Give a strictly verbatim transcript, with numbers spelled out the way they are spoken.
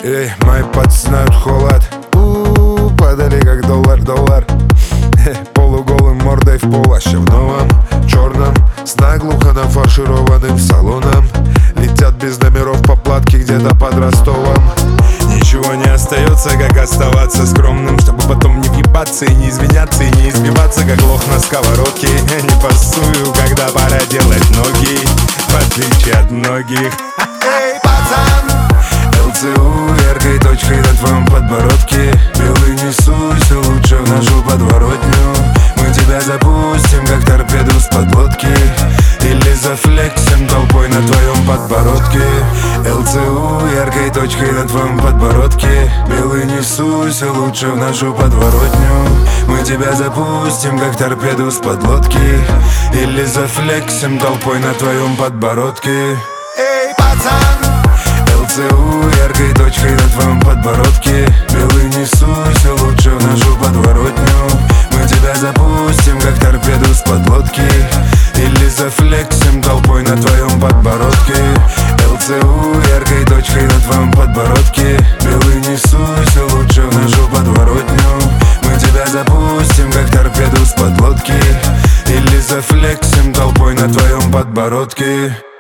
Эй, мои пальцы знают холод. У-у-у, падали как доллар, доллар. Полуголым мордой в пол, а ща в новом черном, с наглухо нафаршированным салоном. Летят без номеров по платке где-то под Ростовом. Ничего не остается, как оставаться скромным, чтобы потом не въебаться и не извиняться, и не избиваться, как лох на сковородке. Я не пасую, когда пора делать ноги, в отличие от многих. Эй, пацан! ЛЦУ яркой точкой на твоем подбородке. Белый, не суйся лучше в нашу подворотню. Мы тебя запустим, как торпеду с подлодки, или зафлексим толпой на твоем подбородке. ЛЦУ яркой точкой на твоем подбородке. Белый, не суйся лучше в нашу подворотню. Мы тебя запустим, как торпеду с подлодки, или зафлексим толпой на твоем подбородке. Эй, пацан! ЛЦУ яркой точкой на твоем подбородке. Белый, не суйся лучше в нашу подворотню. Мы тебя запустим, как торпеду с подлодки, или зафлексим толпой на твоем подбородке. ЛЦУ яркой точкой на твоем подбородке. Белый, не суйся лучше в нашу подворотню. Мы тебя запустим, как торпеду с подлодки, или зафлексим толпой на твоем подбородке.